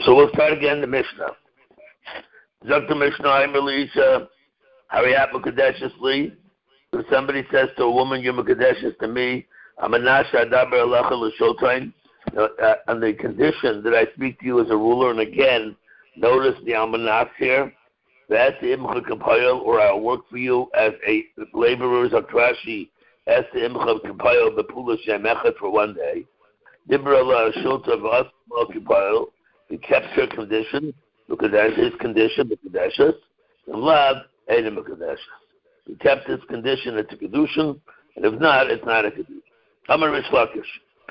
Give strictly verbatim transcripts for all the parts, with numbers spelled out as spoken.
So we'll start again the Mishnah. Zok the Mishnah, I'm Elisha, Hariyat Mekadeshes Li. If somebody says to a woman, you're Mekadeshes to me, I'm a Nasha Adaber Alecha L'Shotayim, on the condition that I speak to you as a ruler, and again, notice the Almanas here, that's the Imcha Kapayel, or I'll work for you as a laborer, Zakrashi, as the Imcha Kapayel, the Pula Shemechet for one day. Dibra Allah Shota Vas Kapayel, he kept her condition, because that's his condition, the Kadeshus, and Lav, Eidim Kadeshus. He kept his condition, it's a Kedushin, and if not, it's not a Kedushin. Amar Rish Lakish.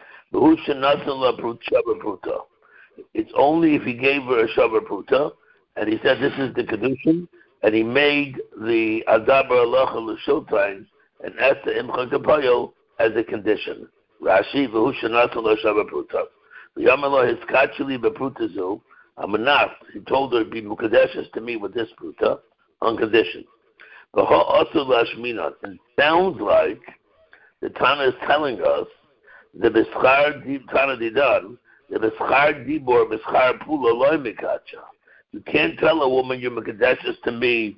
It's only if he gave her a Shavar Pruta, and he said this is the Kedushin, and he made the Adabar Alecha L'Shotayim and Esta Imcha Kapayel as a condition. Rashi, V'hu Shanasan La Shavar Pruta. V'yamala Hiskachili B'Prutazu, Amanaf, he told her to be Mukadeshes to me with this Pruta, on condition. V'ha Asu Lashmina, it sounds like the Tana is telling us the B'schar Tana Didan, the B'schar Dibor, B'schar Pula Loi Mikacha. You can't tell a woman you're Mekadeshes to me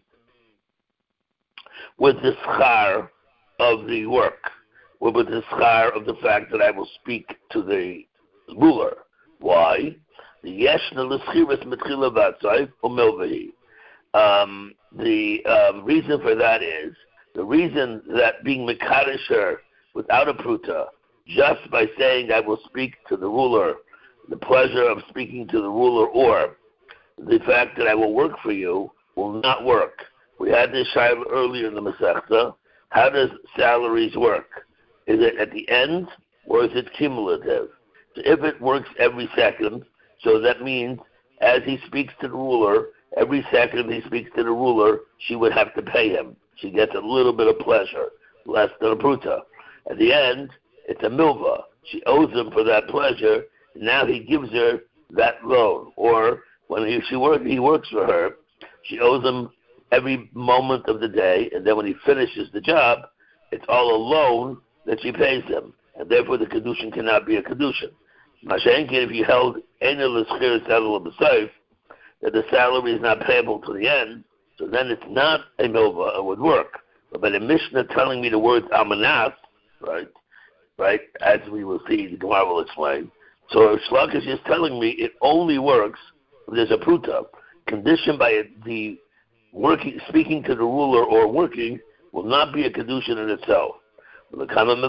with the schar of the work, or with the schar of the fact that I will speak to the ruler. Why? The Yeshna L'schiris Metchila Vatzayv Umilvahi. Um, the um, reason for that is, the reason that being Mekadesher without a pruta, just by saying I will speak to the ruler, the pleasure of speaking to the ruler, or the fact that I will work for you, will not work. We had this shiloh earlier in the Masechta. How does salaries work? Is it at the end, or is it cumulative? So if it works every second, so that means as he speaks to the ruler, every second he speaks to the ruler, she would have to pay him. She gets a little bit of pleasure, less than a pruta. At the end, it's a milva. She owes him for that pleasure, and now he gives her that loan. Or when he, she work, he works for her, she owes him every moment of the day, and then when he finishes the job, it's all a loan that she pays him, and therefore the kedushin cannot be a kedushin. Mashenkin, if you held enel l'schir salary b'seif, that the salary is not payable to the end, so then it's not a milva, it would work. But by the Mishnah telling me the words almanas, right, right, as we will see, the Gemara will explain. So Shlakish is telling me it only works if there's a pruta. Conditioned by it, the working, speaking to the ruler or working will not be a kedushin in itself. The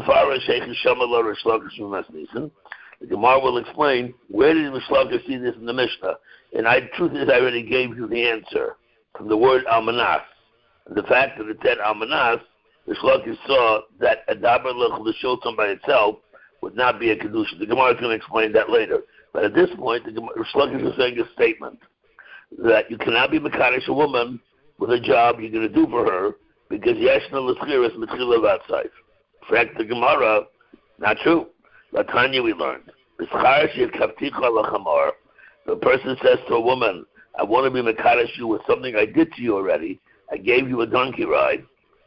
Gemara will explain where did Shlakish see this in the Mishnah. And I, truth is, I already gave you the answer from the word almanas. And the fact that it said almanas, the Shlakish saw that Adabar Alecha L'Shotayim by itself would not be a kedusha. The Gemara is going to explain that later. But at this point, the Shlakish is saying a statement that you cannot be Mekadesh a woman with a job you're going to do for her because Yeshna L'schiris Metchila Vatzayv. In fact, the Gemara, not true. Latanya we learned. The person says to a woman, I want to be Mekadesh you with something I did to you already. I gave you a donkey ride.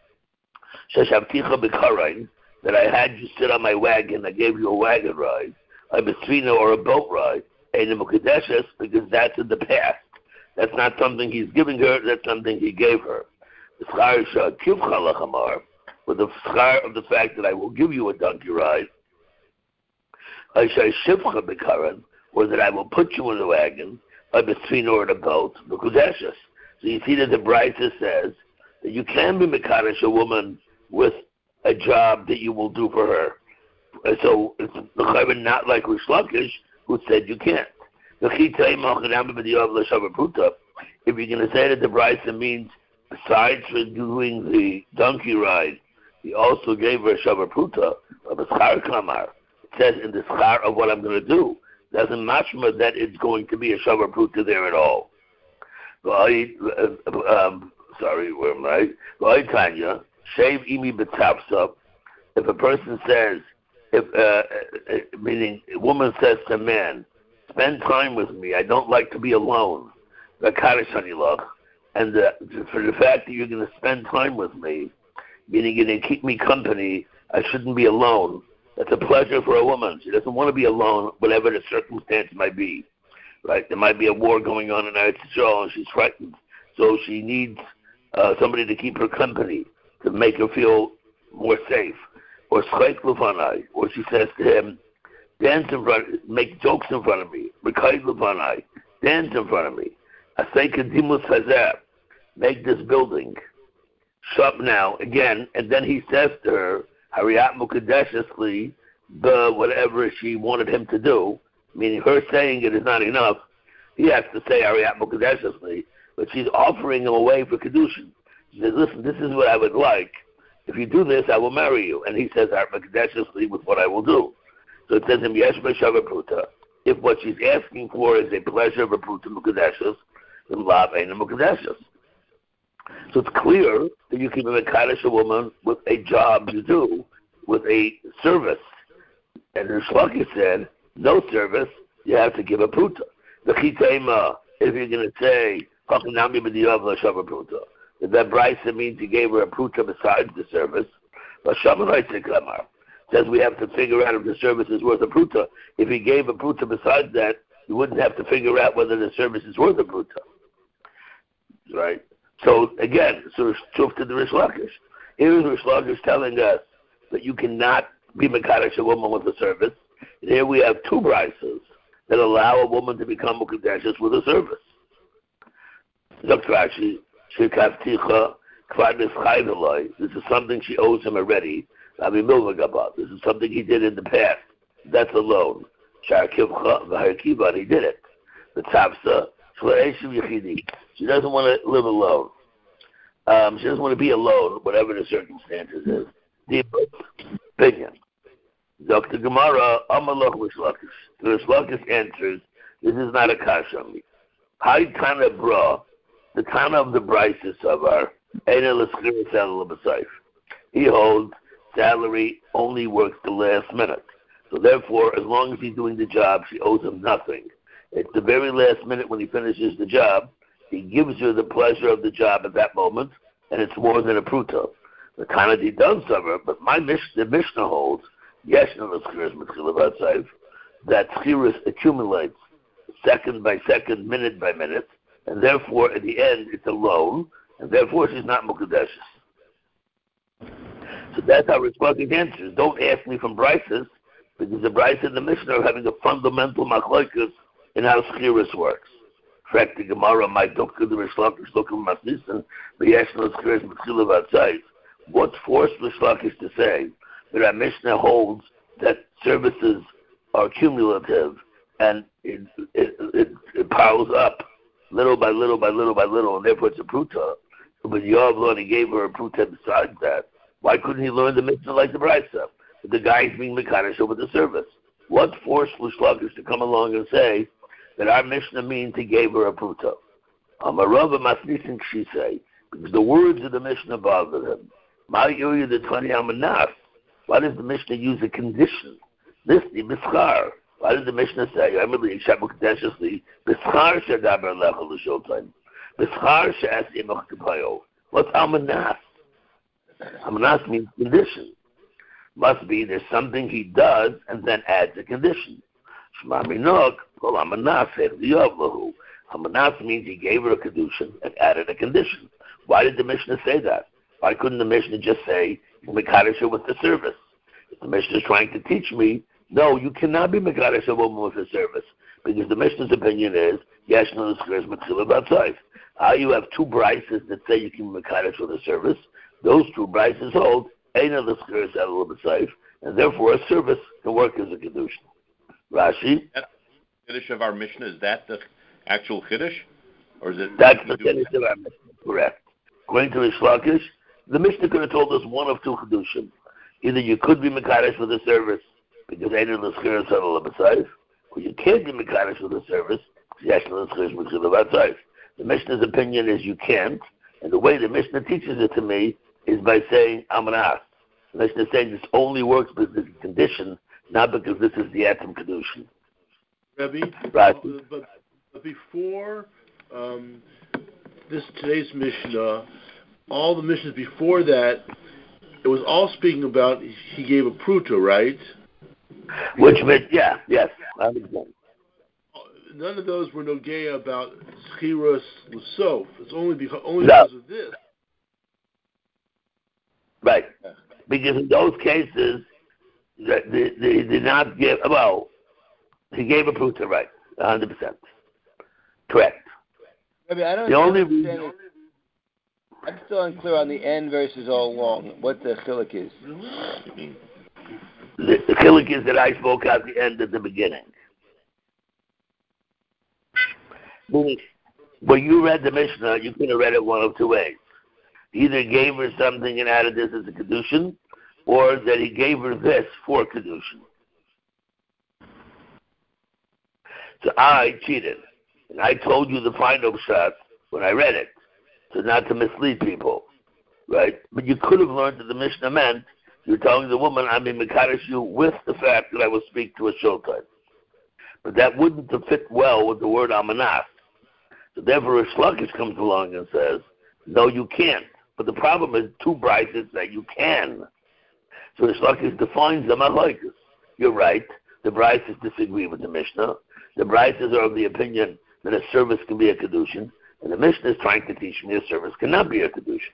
That I had you sit on my wagon, I gave you a wagon ride, a besvina or a boat ride, and a mukadeshes, because that's in the past. That's not something he's giving her, that's something he gave her. The schar with the schar of the fact that I will give you a donkey ride, or that I will put you in the wagon, a besvina or in a boat, mukadeshes. So you see that the Brisa says that you can be mekadesh a woman with a job that you will do for her. So it's not like Rish Lakish, who said you can't. If you're going to say that the Brisa means besides for doing the donkey ride, he also gave her a shavar pruta of a schar kamar. It says in the schar of what I'm going to do. Doesn't mashma that it's going to be a shavar pruta there at all. Um, sorry, where am I? Tanya, shave imi betapsa. If a person says, if uh, meaning a woman says to a man, spend time with me. I don't like to be alone. And the, for the fact that you're going to spend time with me, meaning you're going to keep me company, I shouldn't be alone. That's a pleasure for a woman. She doesn't want to be alone, whatever the circumstance might be. right? There might be a war going on in Eretz Yisrael, and she's frightened, so she needs uh, somebody to keep her company to make her feel more safe. Or Schleik Lefanai, or she says to him, dance in front, make jokes in front of me. Rekai Lefanai, dance in front of me. Asay Kedimus Hazer, make this building. Shop now, again, and then he says to her, Hariyat Mukadeshesli, the whatever she wanted him to do, meaning her saying it is not enough. He has to say Hariyat Mukadeshesli, but she's offering him a way for Kedushin. She says, listen, this is what I would like. If you do this, I will marry you. And he says, with what I will do. So it says in Yesh B'Shava Pruta, if what she's asking for is a pleasure of a Pruta Mukadeshus, then Lav ain't a Mukadeshus. So it's clear that you can be Mekadesh a woman with a job you do, with a service. And the Shlaki said, no service, you have to give a Pruta. The Chitema, if you're going to say, Hakanami B'Diyav L'Shava Pruta, that Bryson means he gave her a pruta besides the service. But Shamanite says we have to figure out if the service is worth a pruta. If he gave a pruta besides that, you wouldn't have to figure out whether the service is worth a pruta. Right? So again, so Shuf to the Rish Lakish. Here is Rish Lakish telling us that you cannot be Mekadesh a woman with a service. And here we have two Bryces that allow a woman to become Mekadeshes with a service. Doctor Rashi, this is something she owes him already. This is something he did in the past. That's a loan. He did it. The Tafsa, she doesn't want to live alone. Um, she doesn't want to be alone, whatever the circumstances is. The opinion. Doctor Gemara, Amalach Rishlakish. The Rishlakish answers, this is not a kasha. High Tana Bra. The Tana of the Bryces of our he holds salary only works the last minute. So therefore, as long as he's doing the job, she owes him nothing. It's the very last minute when he finishes the job, he gives her the pleasure of the job at that moment, and it's more than a pruta. The Tana he does suffer, but my the Mishnah holds, that schiras accumulates second by second, minute by minute, and therefore, at the end, it's a loan, and therefore she's not Mukadeshes. So that's how Ritzvah answers. Don't ask me from Bryces, because the Bryce and the Mishnah are having a fundamental machlokas in how Schiras works. Correct the Gemara, my Dokka, the Rishlakish, Dokka, Masnisan, the Yeshna, Schiras, Mechilav outside. What's forced Rishlakish to say that our Mishnah holds that services are cumulative and it, it, it, it piles up little by little by little by little, and therefore it's a pruta. But Yoav only gave her a pruta besides that. Why couldn't he learn the Mishnah like the Brisa? The guy is being Mekadesh over the service. What forced Rishlakish to come along and say that our Mishnah means he gave her a pruta? Amarava Masnisin Kshisei, because the words of the Mishnah bothered him. Ma'yu the twenty Amanas. Why does the Mishnah use a condition? This the Mischar. Why did the Mishnah say, I remember Yishabukadeshesli, B'schar she'adaber lecha l'shultain, B'schar she'asi machkapayo. What's Amanas? Amanas means condition. Must be there's something he does and then adds a condition. Shema minok, kol Amanas hechliyav. Amanas means he gave her a kedushin and added a condition. Why did the Mishnah say that? Why couldn't the Mishnah just say, Mekadesh with the service? If the Mishnah is trying to teach me, no, you cannot be Mekadesh a woman with a service, because the Mishnah's opinion is, Yeshna l'skers Metzila b'atzayv. How you have two Bryces that say you can be Mekadesh with a service, those two Bryces hold, Eina l'skers Elul b'atzayv, and therefore a service can work as a Kedushin. Rashi? That Kiddush of our Mishnah, is that the actual Kiddush? Or is it? That's the Kiddush of our Mishnah, correct. According to Rish Lakish, the Mishnah could have told us one of two Kedushim. Either you could be Mekadesh with a service, because Eina l'skers Elul b'atzayv, or you can't be Mekadesh with a service, because Yeshna l'skers Metzila b'atzayv. The Mishnah's opinion is you can't, and the way the Mishnah teaches it to me is by saying Amanas. The Mishnah is saying this only works because it's a condition, not because this is the Atom Kedushin. Rebbe, right. uh, but, but before um, this today's Mishnah, all the Mishnahs before that, it was all speaking about he gave a pruta, right? Which meant, yeah, yes, I understand. none of those were nogea about Schiras L'sof. It's only because only No. because of this. Right. Because in those cases, they, they, they did not give, well, he gave a proof to right, one hundred percent. Correct. I mean, I don't The only understand it. I'm still unclear on the end versus all along, what the chiluk is. The, the chiluk is that I spoke at the end at the beginning. When you read the Mishnah, you could have read it one of two ways. He either gave her something and added this as a kedushin, or that he gave her this for kedushin. So I cheated, and I told you the final shot when I read it, so not to mislead people, right? But you could have learned that the Mishnah meant you're telling the woman, I'm in Mekadosh you with the fact that I will speak to a showtime. But that wouldn't fit well with the word Amanas. So therefore, Rish Lakish comes along and says, no, you can't. But the problem is two brises that you can. So Rish Lakish defines the machlokes. You're right. The brises disagree with the Mishnah. The brises are of the opinion that a service can be a kedushin, and the Mishnah is trying to teach me a service cannot be a kedushin.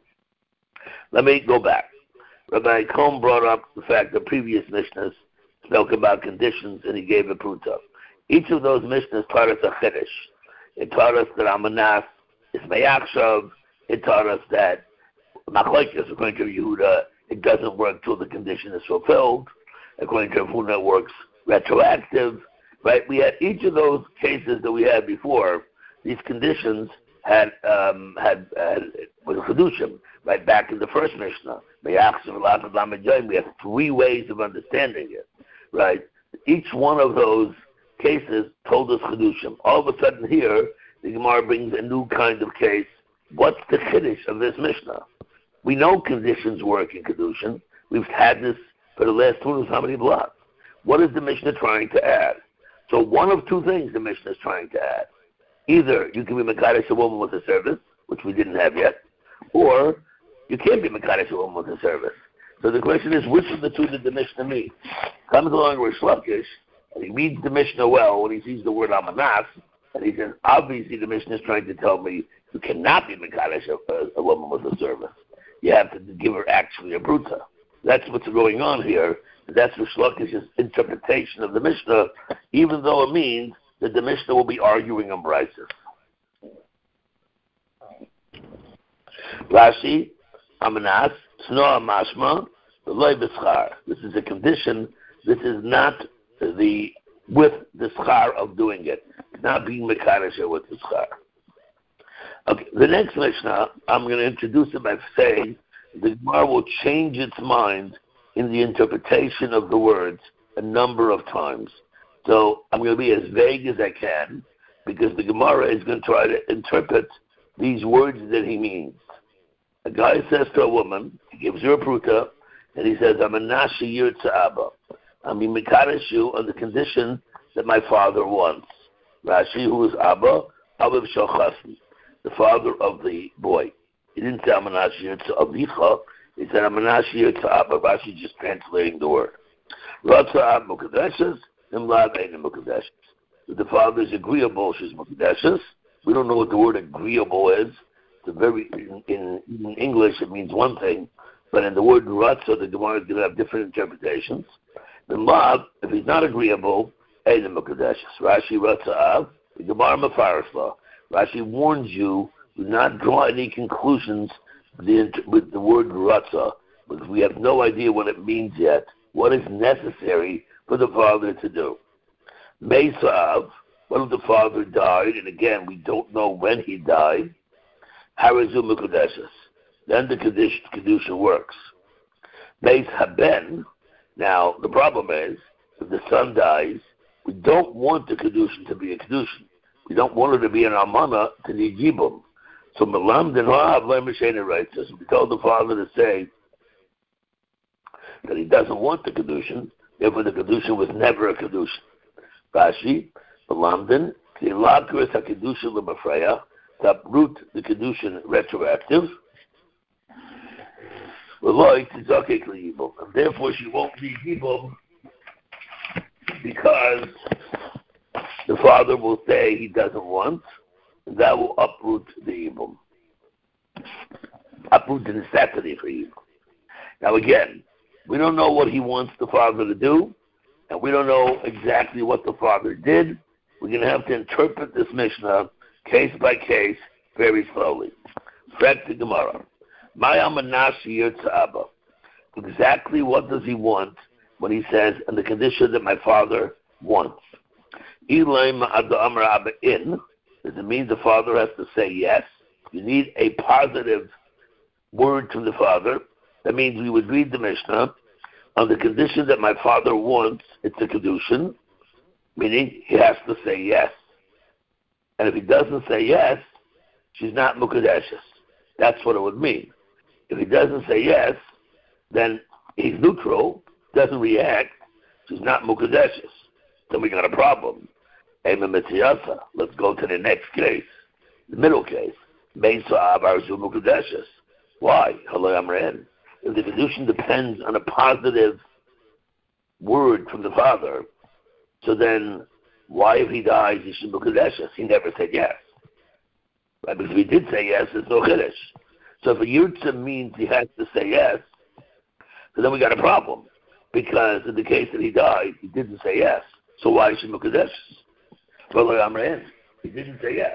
Let me go back. Rabbi Cohn brought up the fact that previous Mishnahs spoke about conditions, and he gave a pruta. Each of those Mishnahs taught us a chiddush. It taught us that Amanas is Mayachshav. It taught us that machlokes, according to Yehuda, it doesn't work till the condition is fulfilled. According to Yehuda, it works retroactive. Right? We had each of those cases that we had before. These conditions had um, had, had was a chedushim. Right back in the first Mishnah, we have three ways of understanding it. Right? Each one of those cases told us chedushim. All of a sudden here, the Gemara brings a new kind of case. What's the chiddush of this Mishnah? We know conditions work in kedushin. We've had this for the last two how many blocks. What is the Mishnah trying to add? So one of two things the Mishnah is trying to add. Either you can be Mekadosh a woman with a service, which we didn't have yet, or you can't be Mekadosh a woman with a service. So the question is, which of the two did the Mishnah mean? Comes along Rish Lakish, and he reads the Mishnah well when he sees the word Amanas, and he says, obviously the Mishnah is trying to tell me you cannot be Mekadosh a, a woman with a service. You have to give her actually a bruta. That's what's going on here. That's Rish Lakish's interpretation of the Mishnah, even though it means that the Mishnah will be arguing on brises. Rashi, Amanas, Snoa Mashma, Loy B'schar. This is a condition. This is not the with the schar of doing it. It's not being Mekadosh with the schar. Okay, the next Mishnah, I'm going to introduce it by saying the Gemara will change its mind in the interpretation of the words a number of times. So I'm going to be as vague as I can because the Gemara is going to try to interpret these words that he means. A guy says to a woman, he gives her a pruta, and he says, I'm a nashi yirtza abba. I'm being mekadosh you on the condition that my father wants. Rashi, who is Abba, Aviv Shalchasmi, the father of the boy. He didn't say I'm a nashi yirtza avicha. He said, I'm a nashi yirtza abba. Rashi just translating the word. Ratza ab mukadeshes, imlad ein mukadeshes. If the father is agreeable, she's mukadeshes. We don't know what the word agreeable is. It's a very, in, in, in English, it means one thing, but in the word ratza, the Gemara is going to have different interpretations. The Mab, if he's not agreeable, ein mukadeshes. Rashi ratza ab, the Gemara mafaris law. Rashi warns you, do not draw any conclusions with the, with the word ratza, because we have no idea what it means yet. What is necessary for the father to do? Mesav, what if the father died, and again, we don't know when he died? Harazu Mekudeshes. Then the Kedusha works. Meis Haben, now the problem is, if the son dies, we don't want the Kedushin to be a Kedushin. We don't want her to be an Amana to the Yibum. So Melam Den Ha'av Lemeshena writes us, we told the father to say that he doesn't want the Kedushin, therefore the Kedushin was never a Kedushin. Rashi, Melamden, Tilakris HaKedushin L'Mafreya, to uproot the Kedushin retroactive, and therefore she won't be Yibum because the father will say he doesn't want, and that will uproot the evil. Uproot the necessity for evil. Now again, we don't know what he wants the father to do, and we don't know exactly what the father did. We're going to have to interpret this Mishnah case by case very slowly. Back to Gemara. Exactly what does he want when he says, and the condition that my father wants? In, does it mean the father has to say yes? You need a positive word from the father. That means we would read the Mishnah on the condition that my father wants, it's a kedushin, meaning he has to say yes. And if he doesn't say yes, she's not mukadeshes. That's what it would mean. If he doesn't say yes, then he's neutral, doesn't react, she's not mukadeshes. Then we got a problem. Let's go to the next case, the middle case. Why? If the kedushin depends on a positive word from the father, so then why, if he dies, he should be kedushes? He never said yes. Right? Because if he did say yes, there's no kiddush. So if a yurtza means he has to say yes, so then we got a problem. Because in the case that he died, he didn't say yes. So why should he be kedushes? Well, he didn't say yes.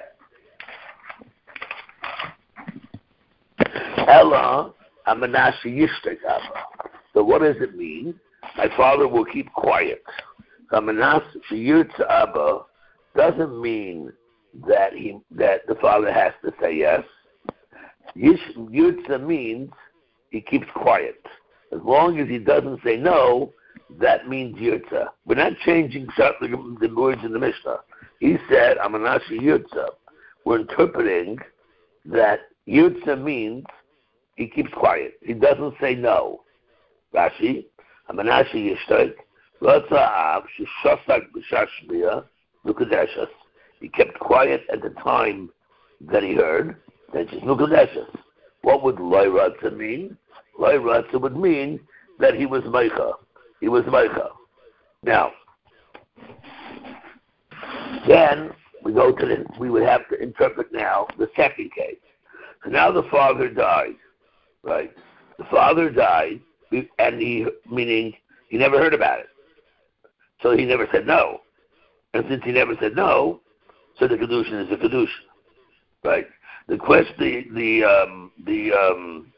Ella, Amanashi Yishtek. So what does it mean? My father will keep quiet. Amanashi Yirtza Abba doesn't mean that he that the father has to say yes. Yirtza means he keeps quiet. As long as he doesn't say no, that means Yirtza. We're not changing the, the words in the Mishnah. He said, Amanashi Yirtza. We're interpreting that Yirtza means he keeps quiet. He doesn't say no. Rashi, Amanashi Yishtek, Ratza'av, Shushasak B'Shashmiya, Nukadeshas. He kept quiet at the time that he heard, then she's Nukadeshas. What would Loi Ratza mean? Loi Ratza would mean that he was Meicha. He was Meicha. Now, then we go to the, we would have to interpret now the second case. So now the father died, right? The father died, and he, meaning he never heard about it. So he never said no. And since he never said no, so the kedushin is a kedushin, right? The question, the the um, the um,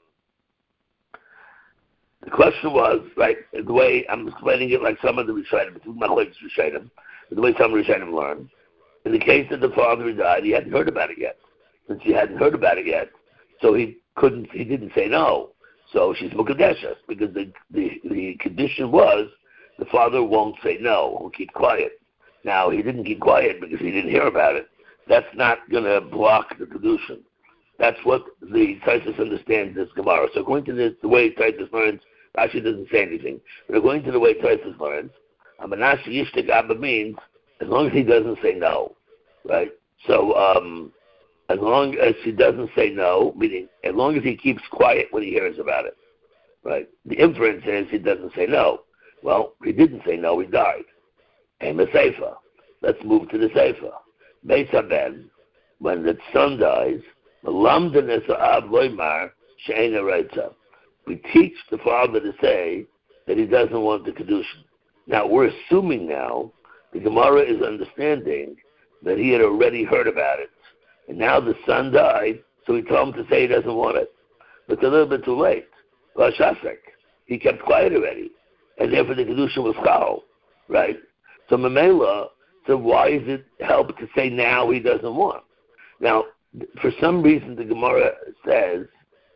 the question was, right, the way I'm explaining it, like some of the Rishonim, the way some Rishonim learn. In the case that the father died, he hadn't heard about it yet. Since he hadn't heard about it yet, so he couldn't, he didn't say no. So she's mukadeshas, because the, the the condition was the father won't say no, he'll keep quiet. Now, he didn't keep quiet because he didn't hear about it. That's not going to block the kedushin. That's what the Taisus understands this Gemara. So according to this, the way Taisus learns, Rashi doesn't say anything. But according to the way Taisus learns, Amanashi Yishtek Abba means as long as he doesn't say no, right? So um, as long as he doesn't say no, meaning as long as he keeps quiet when he hears about it, right? The inference is he doesn't say no. Well, he didn't say no, he died. And the Seifa. Let's move to the Seifa. Mesa Ben, when the son dies, we teach the father to say that he doesn't want the kedushin. Now we're assuming now the Gemara is understanding that he had already heard about it, and now the son died, so he told him to say he doesn't want it. But it's a little bit too late. Vashasek, he kept quiet already, and therefore the kedushin was chal, right? So Mamela, so why is it help to say now he doesn't want? Now, for some reason, the Gemara says,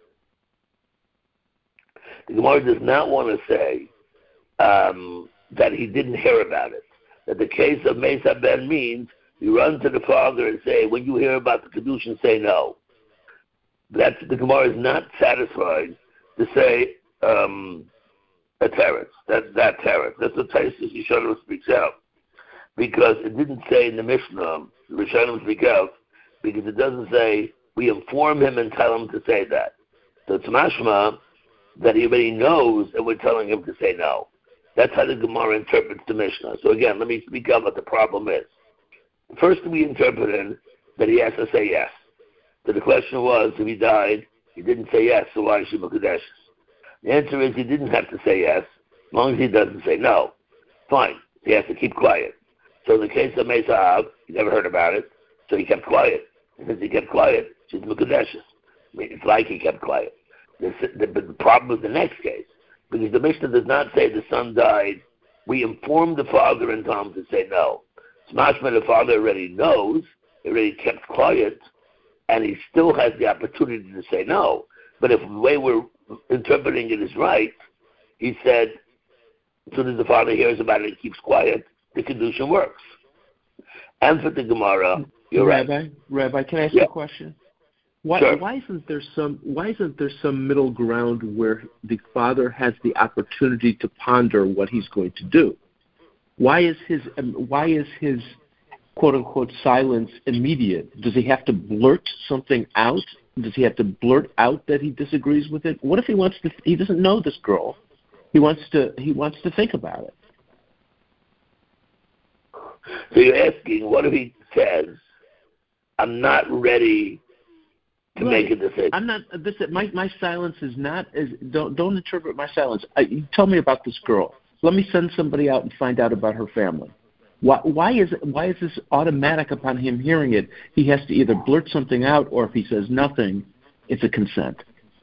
the Gemara does not want to say um, that he didn't hear about it. That the case of Mesa Ben means you run to the father and say, when you hear about the kedushin, say no. That's, the Gemara is not satisfied to say um, a teretz. That that teretz. That's what Taisus Yishanim speaks out. Because it didn't say in the Mishnah, the Rishonim speak out, because it doesn't say, we inform him and tell him to say that. So it's mashma that he already knows and we're telling him to say no. That's how the Gemara interprets the Mishnah. So again, let me speak out what the problem is. First we interpreted that he has to say yes. So the question was, if he died, he didn't say yes, so why is she Mukadeshes? The answer is he didn't have to say yes, as long as he doesn't say no. Fine, he has to keep quiet. So in the case of Mesa'av, he never heard about it, so he kept quiet. And since he kept quiet, she's Mukadeshes. I mean, it's like he kept quiet. The, the, the problem is the next case, because the Mishnah does not say the son died. We informed the father in time to say no. Smashma, the father already knows, he already kept quiet, and he still has the opportunity to say no. But if the way we're interpreting it is right, he said, as soon as the father hears about it and keeps quiet, the Kedushin works. And for the Gemara, you're Rabbi, right. Rabbi, can I ask yeah. a question? Why, sure. why isn't there some Why isn't there some middle ground where the father has the opportunity to ponder what he's going to do? Why is his um, Why is his quote unquote silence immediate? Does he have to blurt something out? Does he have to blurt out that he disagrees with it? What if he wants to? He doesn't know this girl. He wants to. He wants to think about it. So you're asking, what if he says, "I'm not ready to right. make a decision"? I'm not. This my my silence is not. Is don't don't interpret my silence. I, you tell me about this girl. Let me send somebody out and find out about her family. Why, why is why is this automatic upon him hearing it? He has to either blurt something out, or if he says nothing, it's a consent.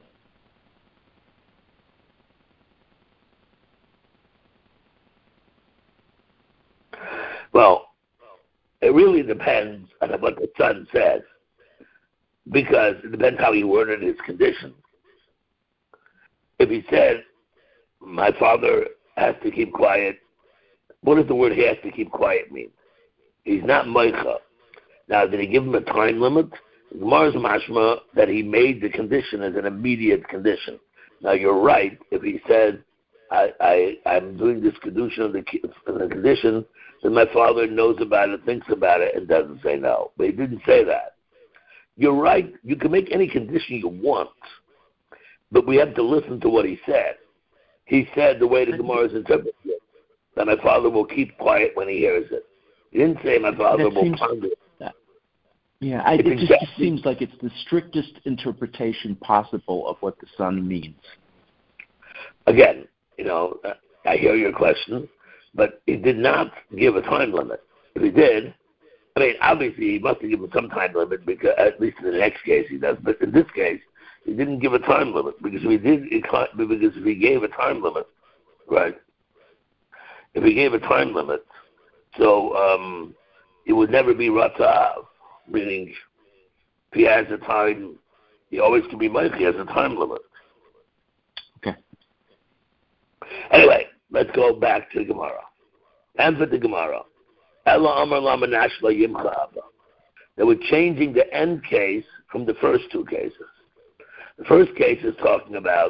Well, it really depends on what the son says, because it depends how he worded his condition. If he said, "My father has to keep quiet," what does the word "he has to keep quiet" mean? He's not Meicha. Now, did he give him a time limit? Gemara's mashma that he made the condition as an immediate condition. Now, you're right. If he said, I, I, I'm doing this condition of the, of the condition, then my father knows about it, thinks about it, and doesn't say no. But he didn't say that. You're right. You can make any condition you want, but we have to listen to what he said. He said the way the Gemara is interpreted, that my father will keep quiet when he hears it. He didn't say my father that will seems, ponder it. Yeah, I, it exactly, just, just seems like it's the strictest interpretation possible of what the son means. Again, you know, I hear your question, but he did not give a time limit. If he did, I mean, obviously he must have given some time limit, because at least in the next case he does. But in this case, he didn't give a time limit, because if he did, because if he gave a time limit, right? If he gave a time limit, so um, it would never be Ratza'av, meaning if he has a time, he always can be Mike, he has a time limit. Okay. Anyway, let's go back to the Gemara. And for the Gemara, Ella Amar Lama Nashla Yimcha Abba. They were changing the end case from the first two cases. The first case is talking about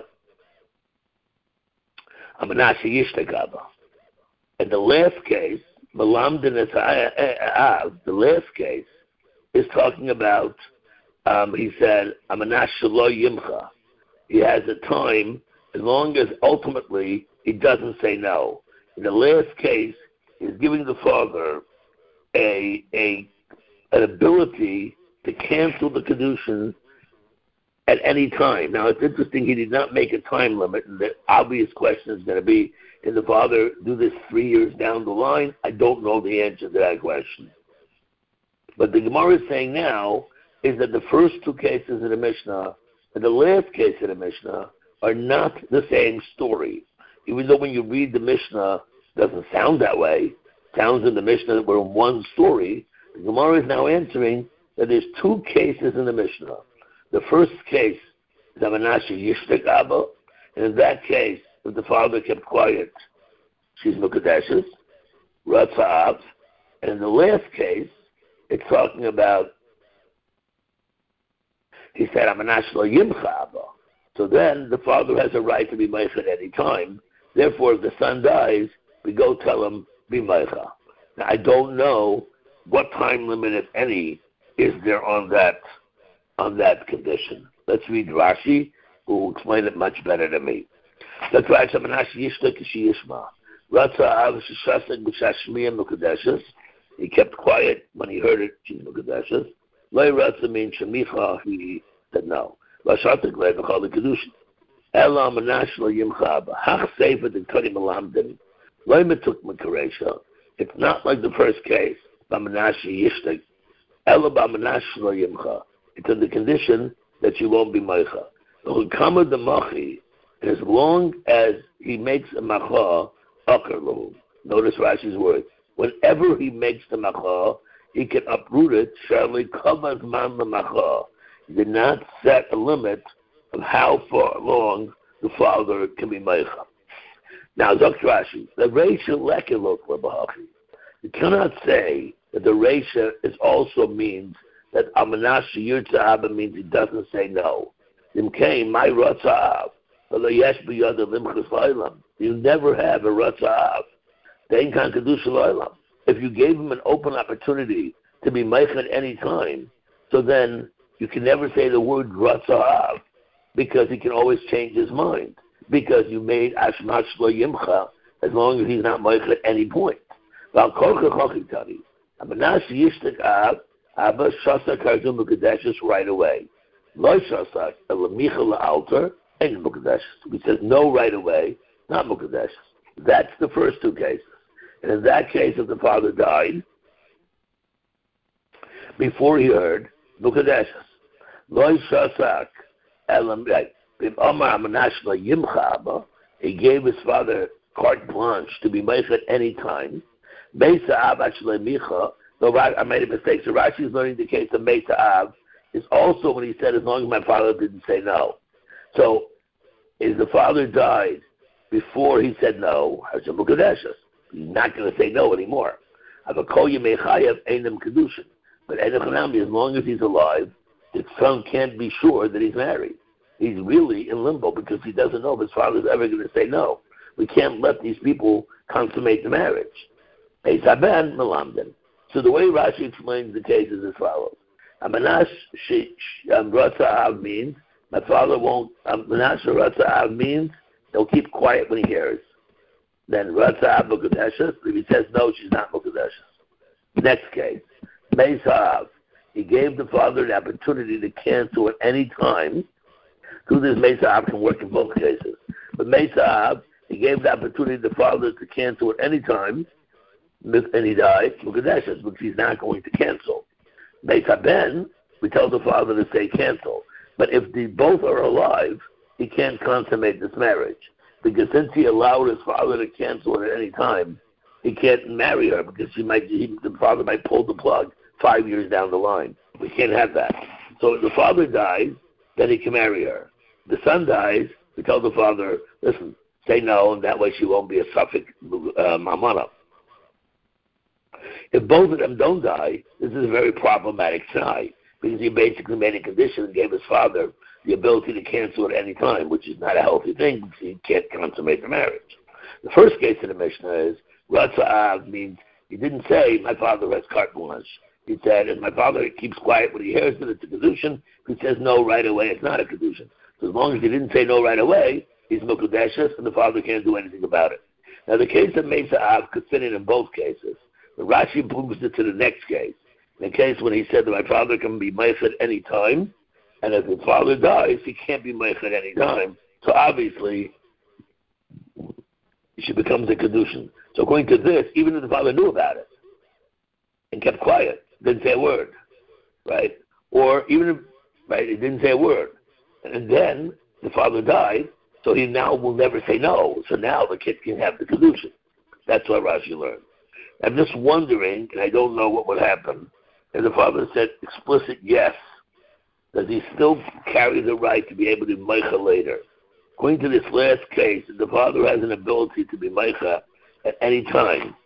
Amanasha Yishtek Abba. And the last case, Malamdin Av, the last case, is talking about, um, he said, Amanash Shalo Yimcha. He has a time, as long as ultimately he doesn't say no. In the last case, he's giving the father a, a an ability to cancel the Kedushin at any time. Now, it's interesting, he did not make a time limit, and the obvious question is going to be, can the father do this three years down the line? I don't know the answer to that question. But the Gemara is saying now is that the first two cases in the Mishnah and the last case in the Mishnah are not the same story. Even though when you read the Mishnah, it doesn't sound that way. It sounds in the Mishnah that we're in one story. The Gemara is now answering that there's two cases in the Mishnah. The first case is Amanasha Yishtek Abba, and in that case, if the father kept quiet, she's Mukadeshes, Ratza'av. And in the last case, it's talking about, he said, Amanash Lo Yimcha Abba. So then the father has a right to be Meicha at any time. Therefore, if the son dies, we go tell him, be Meicha. Now, I don't know what time limit, if any, is there on that on that condition. Let's read Rashi, who will explain it much better than me. That's why it's Amanash Yishtek Yishma. Ratza'av Shishasek B'Shashmiyah Mukadeshes. He kept quiet when he heard it. She's Mukadeshus. Loi Ratza means Shemicha. He said no. Lashatik Lei B'chol Kedushin. Ela Manash Lo Yimcha. Hach Sefer D'Kari Melamdim. Loi Metuk Mekaresha. It's not like the first case. B'Manash Yishtek. Ela B'Manash Lo Yimcha. It's in the condition that you won't be Meicha. L'Chama D'Machi. As long as he makes a Macha, Akar Lahu. Notice Rashi's words. Whenever he makes the Macha, he can uproot it. Surely Kavaz Man the Macha. He did not set a limit of how far long the father can be Meicha. Now, Zok Rashi, the Reisha Lekilot Lebahachi. You cannot say that the Reisha is also means that Amanash Yirtza'ab means he doesn't say no. Imkei, my Ratza'ab. You never have a Ratza'ab. If you gave him an open opportunity to be Meicha at any time, so then you can never say the word Ratza'av because he can always change his mind. Because you made Ashmash Lo Yimcha as long as he's not Meicha at any point. Right away. Lo Shasak, Elamicha La'alter, and Mukadeshus. He says no right away, not Mukadeshus. That's the first two cases. And in that case, if the father died before he heard Mukadeshus, Loi Shasak, he gave his father carte blanche to be Meicha at any time. Mesa Av actually Micha, though I made a mistake, so Rashi is learning the case of Mesa Av is also when he said, as long as my father didn't say no. So, if the father died before he said no, he's not going to say no anymore. But as long as he's alive, his son can't be sure that he's married. He's really in limbo because he doesn't know if his father's ever going to say no. We can't let these people consummate the marriage. So the way Rashi explains the case is as follows. Amanash Ratza'av means my father won't, Amanash Ratza'av means he'll keep quiet when he hears. Then Ratza'av Mukadeshus, if he says no, she's not Mukadeshus. Next case, Meisa'av. He gave the father the opportunity to cancel at any time. Through this, Meisa'av can work in both cases. But Meisa'av, he gave the opportunity to the father to cancel at any time, and he died, Mukadeshus, because he's not going to cancel. Ben, we tell the father to say cancel. But if they both are alive, he can't consummate this marriage. Because since he allowed his father to cancel it at any time, he can't marry her because she might, he, the father might pull the plug five years down the line. We can't have that. So if the father dies, then he can marry her. The son dies, we tell the father, listen, say no, and that way she won't be a Suffolk uh, mamana. If both of them don't die, this is a very problematic sign because he basically made a condition and gave his father the ability to cancel at any time, which is not a healthy thing because he can't consummate the marriage. The first case in the Mishnah is Ratza'av means he didn't say my father has carte blanche. He said if my father keeps quiet when he hears that it's a kedushin, if he says no right away, it's not a kedushin. So as long as he didn't say no right away, he's Mukadeshus and the father can't do anything about it. Now the case of Meisa'av could fit in in both cases. The Rashi moves it to the next case. In the case when he said that my father can be Meicha at any time, and if his father dies, he can't be Meicha at any time. So obviously, she becomes a kedushin. So according to this, even if the father knew about it and kept quiet, didn't say a word, right? Or even if, right, he didn't say a word, and then the father died, so he now will never say no. So now the kid can have the kedushin. That's what Rashi learned. I'm just wondering, and I don't know what would happen, if the father said explicit yes, does he still carry the right to be able to be Meicha later? According to this last case, if the father has an ability to be Meicha at any time,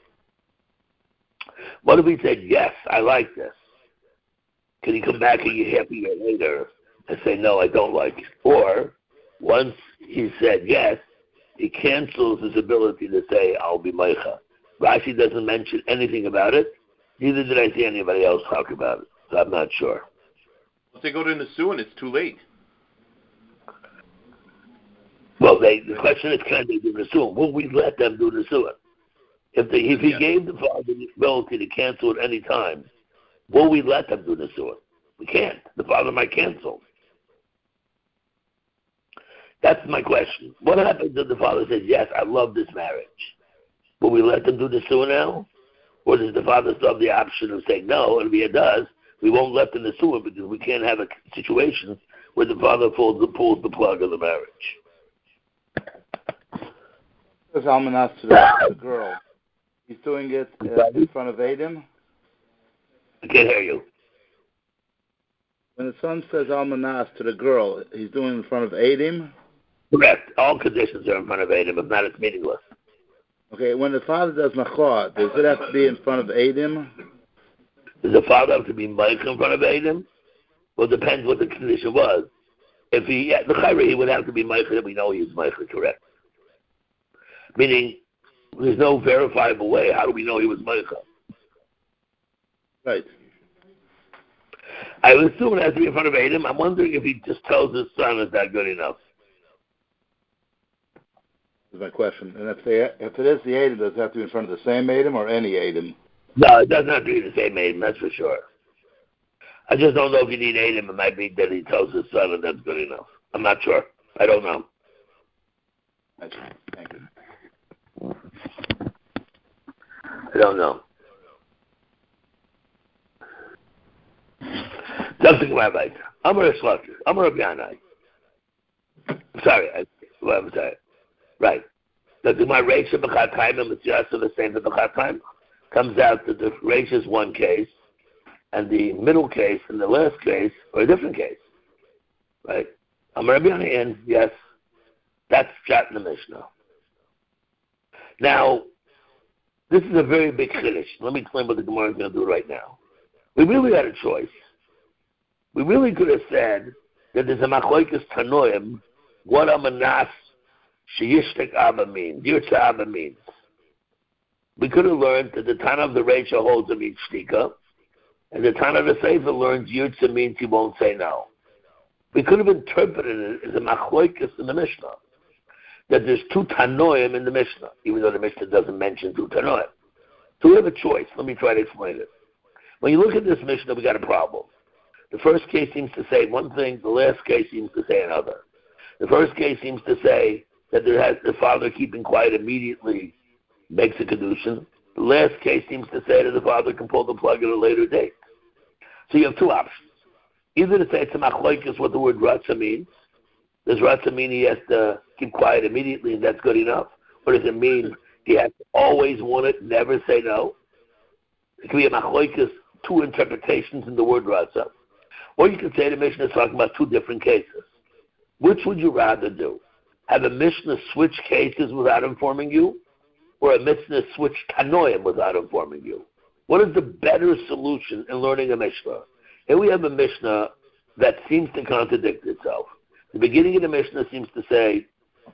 what if he said, yes, I like this? Can he come back a year, half a year later and say, no, I don't like it? Or, once he said yes, he cancels his ability to say, I'll be Meicha. Rashi doesn't mention anything about it. Neither did I see anybody else talk about it. So I'm not sure. If they go to Nisuin, it's too late. Well, they, the question is, can they do Nisuin? Will we let them do Nisuin? If, the, if he Yes. gave the father the ability to cancel at any time, will we let them do the suit? We can't. The father might cancel. That's my question. What happens if the father says, yes, I love this marriage? Will we let them do the suit now? Or does the father still have the option of saying no? And if he does, we won't let them do it because we can't have a situation where the father pulls the, pulls the plug of the marriage. Says Almanas to the, the girl. He's doing it uh, in front of Adam. I can't hear you. When the son says Almanas to the girl, he's doing it in front of Adam? Correct. All conditions are in front of Adam. If not, it's meaningless. Okay, when the father does Machor, does it have to be in front of Adam? Does the father have to be Mike in front of Adam? Well, it depends what the condition was. If he, yeah, the Chayre, he would have to be Mike, and we know he's Mike, correct? Meaning, there's no verifiable way. How do we know he was Mike? Right. I would assume it has to be in front of Adam. I'm wondering if he just tells his son, is that good enough? Is my question. And if they, if it is the Adam, does it have to be in front of the same Adam or any Adam? No, it doesn't have to be the same Adam, that's for sure. I just don't know if you need Adam. It might be that he tells his son, and that's good enough. I'm not sure. I don't know. Thank you. I don't know. Something like that. I'm a Shlachter. I'm a Rabbi. Sorry, I, well, I'm sorry. Right. Does my Reisha B'chat Time and Mitzvah the same as B'chat Time? Comes out that the Reisha is one case, and the middle case and the last case are a different case. Right? I'm a Rabbi and yes, that's Pshat in the Mishnah. Now, this is a very big chiddush. Let me explain what the Gemara is going to do right now. We really had a choice. We really could have said that there's a machlokes tanoim, what a manas sheyishtek abba means, yirtza abba means. We could have learned that the Tana of the Reisha holds a means shtika, and the Tana of the Sefer learns yirtza means he won't say no. We could have interpreted it as a machlokes in the Mishnah, that there's two tanoim in the Mishnah, even though the Mishnah doesn't mention two tanoim. So we have a choice. Let me try to explain it. When you look at this Mishnah, we got a problem. The first case seems to say one thing, the last case seems to say another. The first case seems to say that there has the father keeping quiet immediately makes a kedushin. The last case seems to say that the father can pull the plug at a later date. So you have two options. Either to say it's a machlokes what the word ratza means. Does ratza mean he has to keep quiet immediately and that's good enough? Or does it mean he has to always want it, never say no? It can be a machlokes, two interpretations in the word ratza. Or you could say the Mishnah is talking about two different cases. Which would you rather do? Have a Mishnah switch cases without informing you? Or a Mishnah switch tanoim without informing you? What is the better solution in learning a Mishnah? Here we have a Mishnah that seems to contradict itself. The beginning of the Mishnah seems to say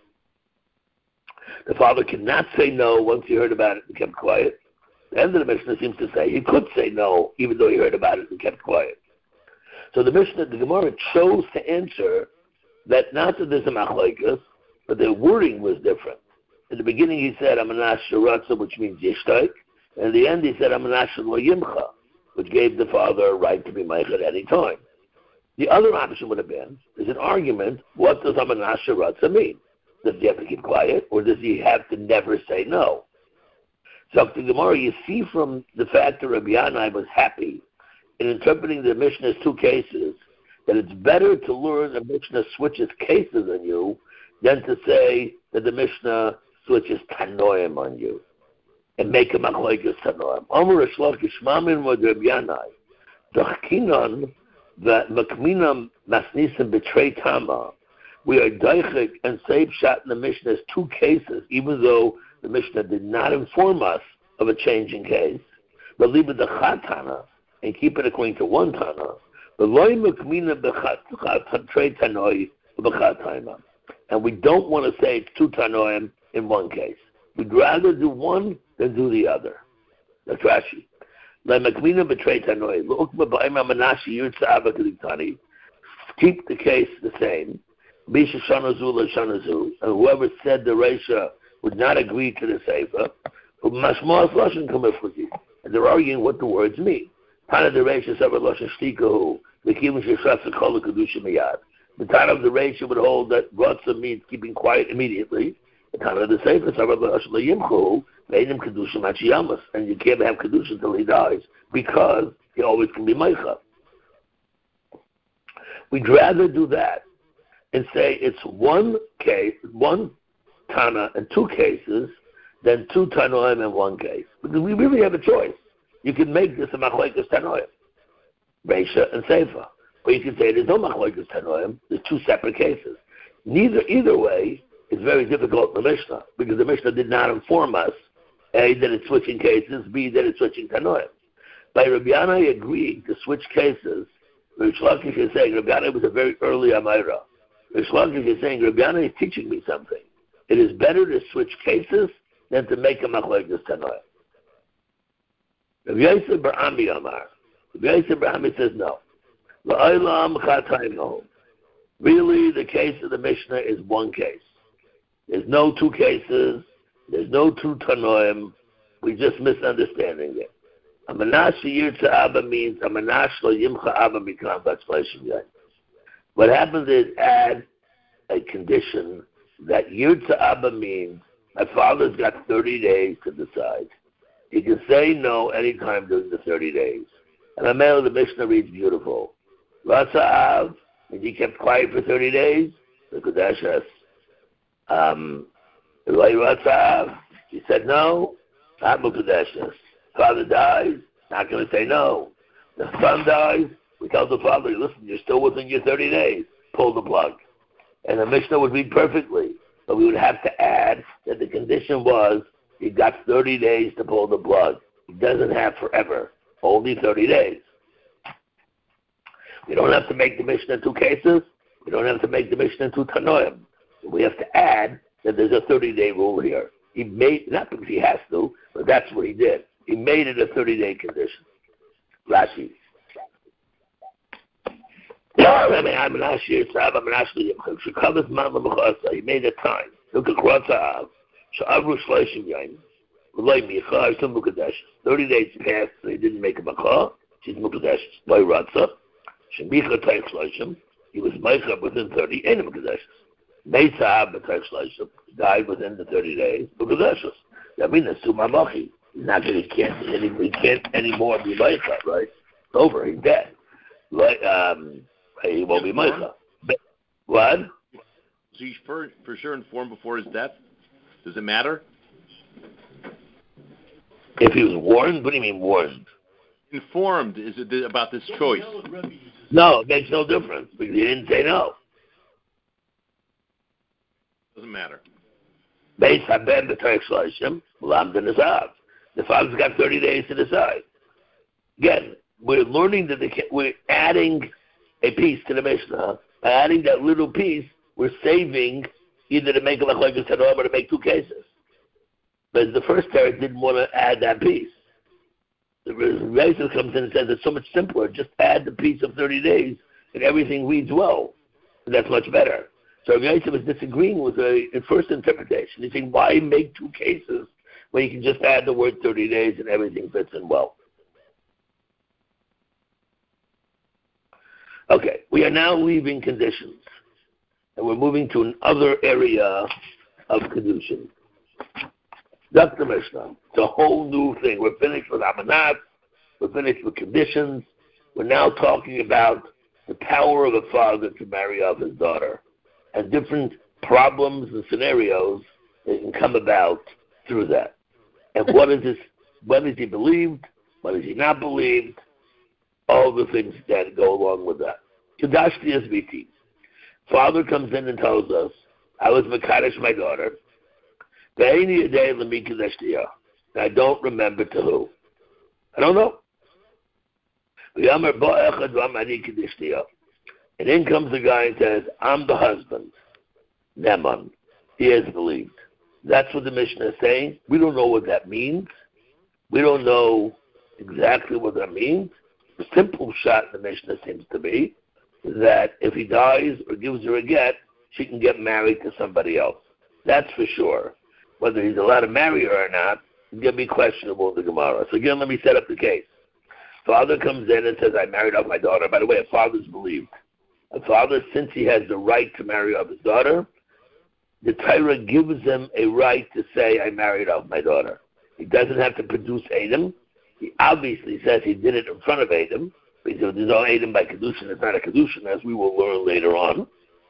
the father cannot say no once he heard about it and kept quiet. The end of the Mishnah seems to say he could say no even though he heard about it and kept quiet. So the Mishnah, the Gemara chose to answer that not that there's a machlokes, but the wording was different. In the beginning he said Amanash Sharatza, which means Yishtaik, and at the end he said Amanash Lo Yimcha, which gave the father a right to be Meich at any time. The other option would have been, is an argument, what does Amanash Sharatza mean? Does he have to keep quiet, or does he have to never say no? So the Gemara, you see from the fact that Rabbi Yanai was happy in interpreting the Mishnah's two cases, that it's better to learn a Mishnah switches cases on you than to say that the Mishnah switches tanoim on you and make a machlokes tanoim. Amar Shlakish Mamin with Rabbi Yanai, Dachkinon the Makminam Masnisim betray Tama. We are daichik and say pshat in the Mishnah's two cases, even though the Mishnah did not inform us of a change in case, but leave it the chatana and keep it according to one Tana. And we don't want to say it's two Tanoim in one case. We'd rather do one than do the other. That's Rashi. Keep the case the same. And whoever said the Reisha would not agree to the Sefer, Mashma's lashon kamiflaki, and they're arguing what the words mean. Tana the Reisha several lashon shtikahu, the kivin sheshatsa kol kedusha miyad. The Tana of the Reisha would hold that Ratza means keeping quiet immediately. The Tana of the Sefer several lashon layimchu, made him kedusha machiyamas, and you can't have kedusha until he dies because he always can be meicha. We'd rather do that and say it's one case, one Tana and two cases, than two Tanoim in one case. Because we really have a choice. You can make this a Machlekes Tanoim, Reisha and Sefer. Or you can say there's no Machlekes Tanoim, there's two separate cases. Neither, either way, is very difficult in the Mishnah, because the Mishnah did not inform us, A, that it's switching cases, B, that it's switching Tanoim. By Rabbi Yanai agreeing to switch cases, Rish Lakish is saying Rabbi Yanai was a very early Amira. Rish Lakish is saying Rabbi Yanai is teaching me something. It is better to switch cases than to make a machlekes tanoim. Rabbi Yosef bar Ami Amar. Rabbi Yosef bar Ami says no. La'olam chatayim. Really, the case of the Mishnah is one case. There's no two cases. There's no two tanoim. We're just misunderstanding it. Amanash yirtza abba means amanash lo yimcha abba mikram batzvashim yai. What happens is add a condition that yirtza abba means my father's got thirty days to decide. He can say no anytime during the thirty days. And the mail of the Mishnah reads beautiful. Ratza'av, and he kept quiet for thirty days. The Kodeshas. Um, Ratza'av, he said no. Not Kodeshas. Father dies, not going to say no. The son dies, we tell the father, listen, you're still within your thirty days. Pull the plug. And the Mishnah would read perfectly. But we would have to add that the condition was he got thirty days to pull the plug. He doesn't have forever, only thirty days. We don't have to make the Mishnah in two cases. We don't have to make the Mishnah in two Tanoim. We have to add that there's a thirty-day rule here. He made, not because he has to, but that's what he did. He made it a thirty-day condition. Rashi. He made a time. Look at Krotzav. thirty days passed, so he didn't make a makah. She's Mukadesh. By Ratza. Shemicha Taich Shloshim. He was Meicha within thirty, and Mukadesh. Meitzah B'Taich Shloshim. Died within the thirty days. Mukadesh. That means it's Sumamachi. He's not going to, he can't, any, he can't anymore be Meicha, right? It's over. He's dead. Like, um, he won't be Meicha. What? So he's for, for sure informed before his death? Does it matter? If he was warned? What do you mean warned? Informed is it about this choice? No, it makes no difference because he didn't say no. Doesn't matter. The father's got thirty days to decide. Again, we're learning that the, we're adding a piece to the Mishnah. By adding that little piece, we're saving either to make a machlekes tanoim or to make two cases. But the first teretz didn't want to add that piece. The Reisha comes in and says it's so much simpler. Just add the piece of thirty days and everything reads well. And that's much better. So Reisha was disagreeing with the first interpretation. He's saying, why make two cases when you can just add the word thirty days and everything fits in well? Okay, we are now leaving conditions. And we're moving to another area of Kedushin. That's the Mishnah. It's a whole new thing. We're finished with Amanat. We're finished with conditions. We're now talking about the power of a father to marry off his daughter and different problems and scenarios that can come about through that. And what is this? When is he believed? When is he not believed? All the things that go along with that. Kedashti S V T. Father comes in and tells us, I was Mekadesh my daughter. I don't remember to who. I don't know. And in comes the guy and says, I'm the husband. Neman. He has believed. That's what the Mishnah is saying. We don't know what that means. We don't know exactly what that means. The simple shot in the Mishnah seems to be that if he dies or gives her a get, she can get married to somebody else. That's for sure. Whether he's allowed to marry her or not, It's going to be questionable in the Gemara. So again, let me set up the case. Father comes in and says, I married off my daughter. By the way, a father's believed. A father, since he has the right to marry off his daughter, the Torah gives him a right to say, I married off my daughter. He doesn't have to produce Edom. He obviously says he did it in front of Edom, because there's no Edom by Kedushin. It's not a Kedushin, as we will learn later on.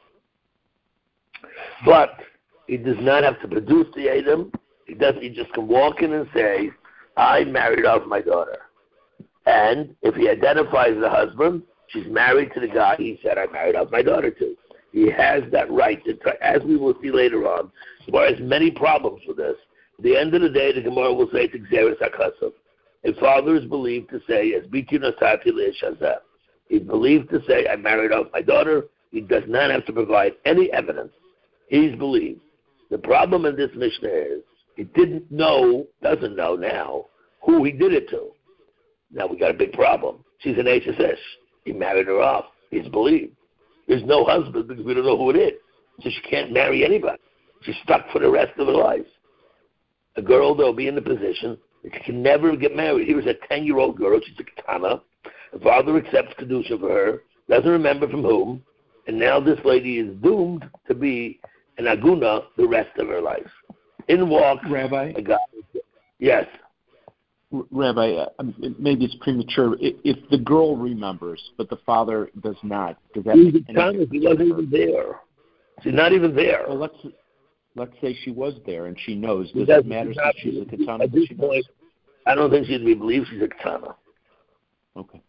But he does not have to produce the Edom. He does. He just can walk in and say, I married off my daughter. And if he identifies the husband, she's married to the guy he said, I married off my daughter to. He has that right to try, as we will see later on. There are many problems with this. At the end of the day, the Gemara will say it's Xeris HaKasav. A father is believed to say, as Biti Nosati Le'eshazeh. He's believed to say, I married off my daughter. He does not have to provide any evidence. He's believed. The problem in this Mishnah is, he didn't know, doesn't know now, who he did it to. Now we got a big problem. She's an H S S. He married her off. He's believed. There's no husband because we don't know who it is. So she can't marry anybody. She's stuck for the rest of her life. A girl, though, will be in the position that she can never get married. Here's a ten-year-old girl. She's a katana. The father accepts Kedusha for her, doesn't remember from whom, and now this lady is doomed to be an aguna the rest of her life. In walks Rabbi. a guy. Yes. Rabbi, uh, maybe it's premature. If, if the girl remembers, but the father does not, does that He's make a any He wasn't even there. She's not even there. Well, let's let's say she was there and she knows. Does That it matter since she's a katana? At this she point, I don't think she'd be believed she's a katana. Okay.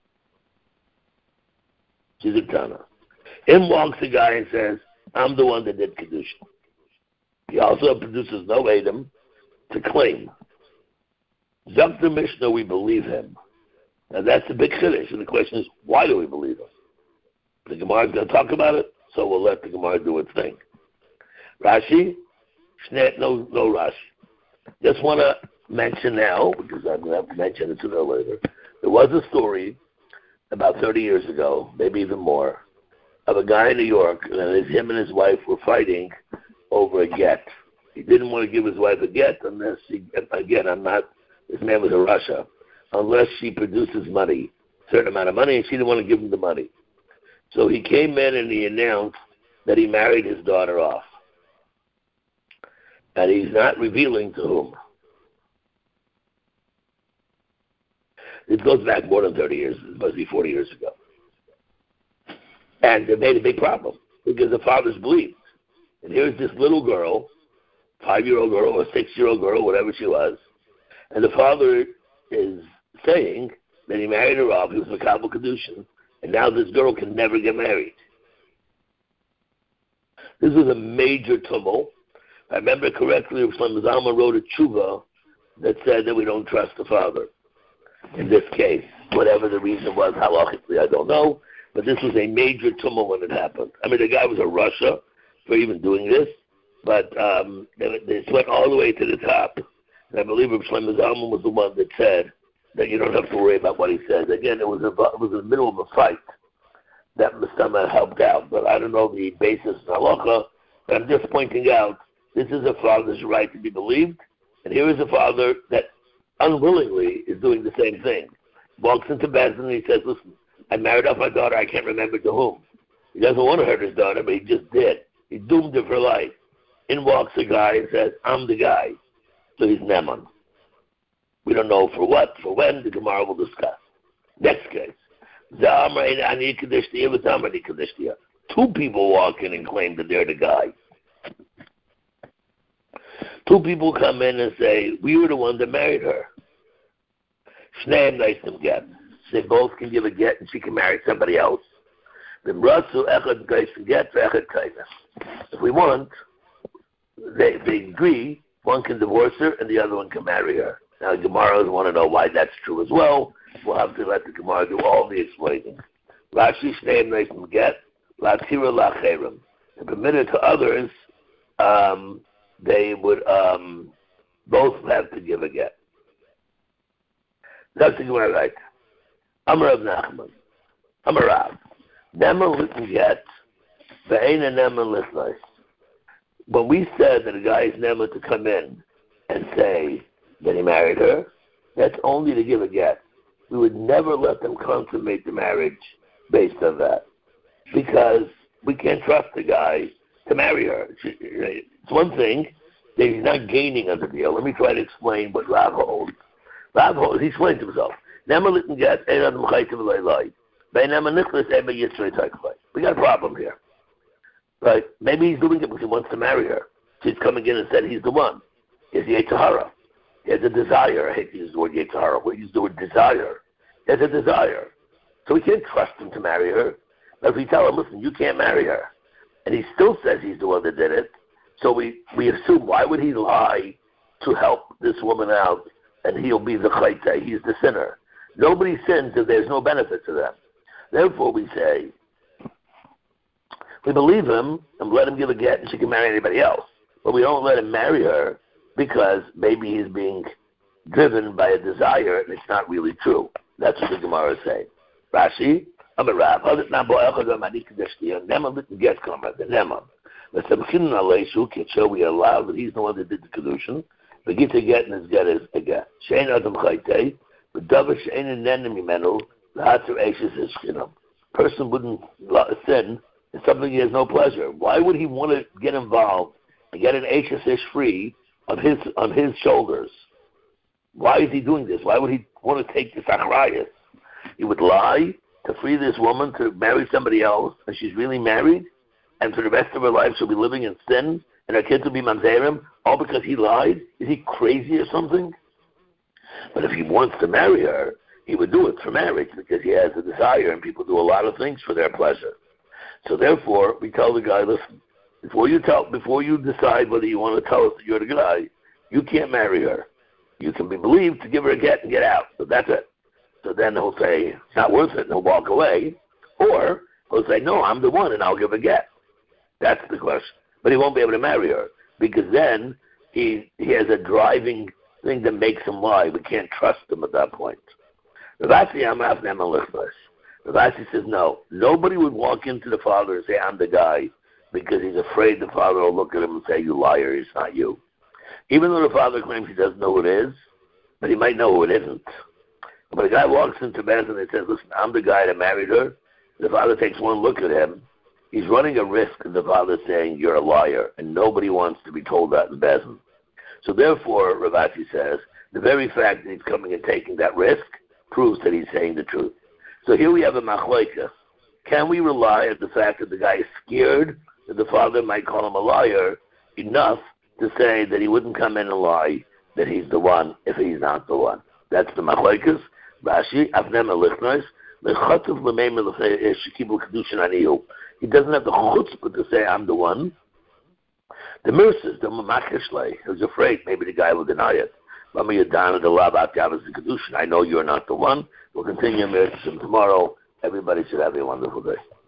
She's a katana. In walks a guy and says, I'm the one that did Kedusha. He also produces no Edom to claim. Zakta Mishnah, we believe him. Now that's the big chiddush, and the question is, why do we believe him? The Gemara is going to talk about it, so we'll let the Gemara do its thing. Rashi? No, no Rashi. Just want to mention now, because I'm going to have to mention it sooner or later, there was a story about thirty years ago, maybe even more, of a guy in New York, and him and his wife were fighting over a get. He didn't want to give his wife a get unless he, again, I'm not, this man was in Russia, unless she produces money, a certain amount of money, and she didn't want to give him the money. So he came in and he announced that he married his daughter off. And he's not revealing to whom. It goes back more than thirty years. It must be forty years ago. And it made a big problem because the fathers believed. And here's this little girl, five-year-old girl or six-year-old girl, whatever she was, and the father is saying that he married her off. He was Makabel Kedushin, and now this girl can never get married. This was a major tumult. If I remember correctly, Shlomo Zalman wrote a tshuva that said that we don't trust the father. In this case, whatever the reason was, halachically, I don't know, but this was a major tumult when it happened. I mean, the guy was in Russia for even doing this, but um, they, they went all the way to the top. And I believe Shlomo Zalman was the one that said that you don't have to worry about what he says. Again, it was, a, it was in the middle of a fight that Mustama helped out, but I don't know the basis in halacha. But I'm just pointing out this is a father's right to be believed, and here is a father that unwillingly is doing the same thing. Walks into bed and he says, listen, I married off my daughter, I can't remember to whom. He doesn't want to hurt his daughter, but he just did. He doomed her for life. In walks a guy and says, I'm the guy. So he's Neman. We don't know for what, for when, the Gemara will discuss. Next case. Two people walk in and claim that they're the guy. Two people come in and say, we were the one that married her. Shneim nice them get. They both can give a get and she can marry somebody else. If we want, they, they agree, one can divorce her and the other one can marry her. Now, the Gemara want to know why that's true as well. We'll have to let the Gemara do all the explaining. Rashi Shneim nice them get. Latira lacherim. And permitted to others, um, they would um, both have to give a get. That's the Gemara right. Amar Rav Nachman. Amar Rav. Neman litn get, ve'eina neman litnais. When we said that a guy is neman to come in and say, then he married her, that's only to give a get. We would never let them consummate the marriage based on that, because we can't trust the guy to marry her. It's one thing that he's not gaining on the deal. Let me try to explain what Rav holds. Rav holds, he explained to himself. We got a problem here. Right? Maybe he's doing it because he wants to marry her. She's coming in and said he's the one. He has Yetzer Hara. He has a desire. I hate to use the word Yetzer Hara. We use the word desire. He has a desire. So we can't trust him to marry her. But if we tell him, listen, you can't marry her, and he still says he's the one that did it, so we, we assume, why would he lie to help this woman out, and he'll be the chayte, he's the sinner. Nobody sins if there's no benefit to them. Therefore we say, we believe him and let him give a get and she can marry anybody else. But we don't let him marry her because maybe he's being driven by a desire and it's not really true. That's what the Gemara is saying. Rashi, I'm a Rav. We allow that he's the one that did the Kedushin. The get a get and his get is a get. Shein Adam Chayte, but Davar Shein and Nenem Imenu, the Hatzer Eishes is, you know, person wouldn't sin. It's something he has no pleasure. Why would he want to get involved and get an Eishes Ish free on his on his shoulders? Why is he doing this? Why would he want to take this achrayus? He would lie to free this woman to marry somebody else, and she's really married, and for the rest of her life she'll be living in sin, and her kids will be mamzerim, all because he lied? Is he crazy or something? But if he wants to marry her, he would do it for marriage because he has a desire, and people do a lot of things for their pleasure. So therefore, we tell the guy, listen, before you tell, before you decide whether you want to tell us that you're the guy, you can't marry her. You can be believed to give her a get and get out, but that's it. So then he'll say, it's not worth it, and he'll walk away. Or he'll say, no, I'm the one, and I'll give a get. That's the question. But he won't be able to marry her, because then he he has a driving thing that makes him lie. We can't trust him at that point. Ravasi says, no, nobody would walk into the father and say, I'm the guy, because he's afraid the father will look at him and say, you liar, it's not you. Even though the father claims he doesn't know who it is, but he might know who it isn't. But a guy walks into bed and says, listen, I'm the guy that married her. The father takes one look at him. He's running a risk of the father saying, you're a liar, and nobody wants to be told that in Bezin. So therefore, Ravasi says, the very fact that he's coming and taking that risk proves that he's saying the truth. So here we have a machlokes. Can we rely on the fact that the guy is scared that the father might call him a liar enough to say that he wouldn't come in and lie that he's the one if he's not the one? That's the machlokes. Rashi, Avnem Elichnos, Lechativ L'meim L'chei Shekibul Kedushin Aniyu. He doesn't have the chutzpah to say, I'm the one. The Mirsis, the Mamakishlei, he was afraid maybe the guy will deny it. I know you're not the one. We'll continue Mirsis tomorrow. Everybody should have a wonderful day.